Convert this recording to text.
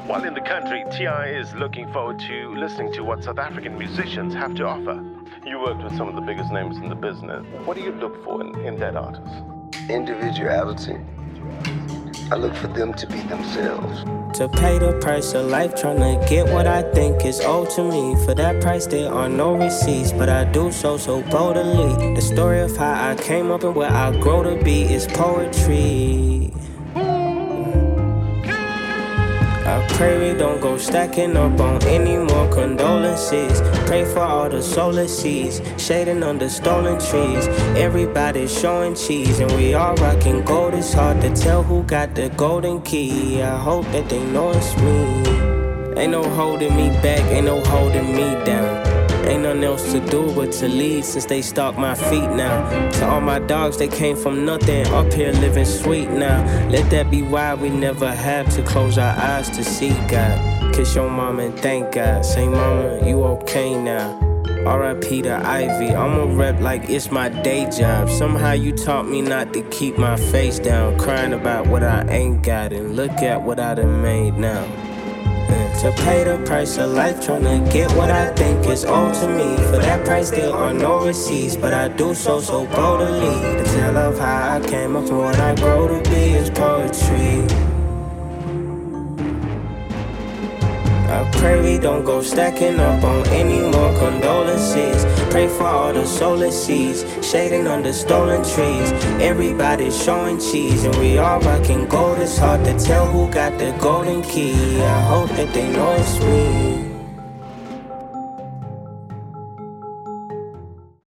While in the country, T.I. is looking forward to listening to what South African musicians have to offer. You worked with some of the biggest names in the business. What do you look for in that artist? Individuality. I look for them to be themselves. To pay the price of life, trying to get what I think is owed to me. For that price there are no receipts, but I do so boldly. The story of how I came up and where I grow to be is poetry. I pray we don't go stacking up on any more condolences. Pray for all the soulless seeds, shading under stolen trees. Everybody's showing cheese and we all rocking gold. It's hard to tell who got the golden key. I hope that they know it's me. Ain't no holding me back, ain't no holding me down. Ain't nothing else to do but to lead since they stalk my feet now. To all my dogs, they came from nothing, up here living sweet now. Let that be why we never have to close our eyes to see God. Kiss your mama and thank God. Say mama, you okay now. R.I.P. to Ivy, I'ma rep like it's my day job. Somehow you taught me not to keep my face down, crying about what I ain't got, and look at what I done made now. To pay the price of life, tryna get what I think is owed to me. For that price there are no receipts, but I do so boldly. The tale of how I came up and what I grow to be is poetry. I pray we don't go stacking up on any more condolences. Pray for all the soulless seeds, shading under stolen trees. Everybody's showing cheese and we all rocking gold. It's hard to tell who got the golden key. I hope that they know it's me.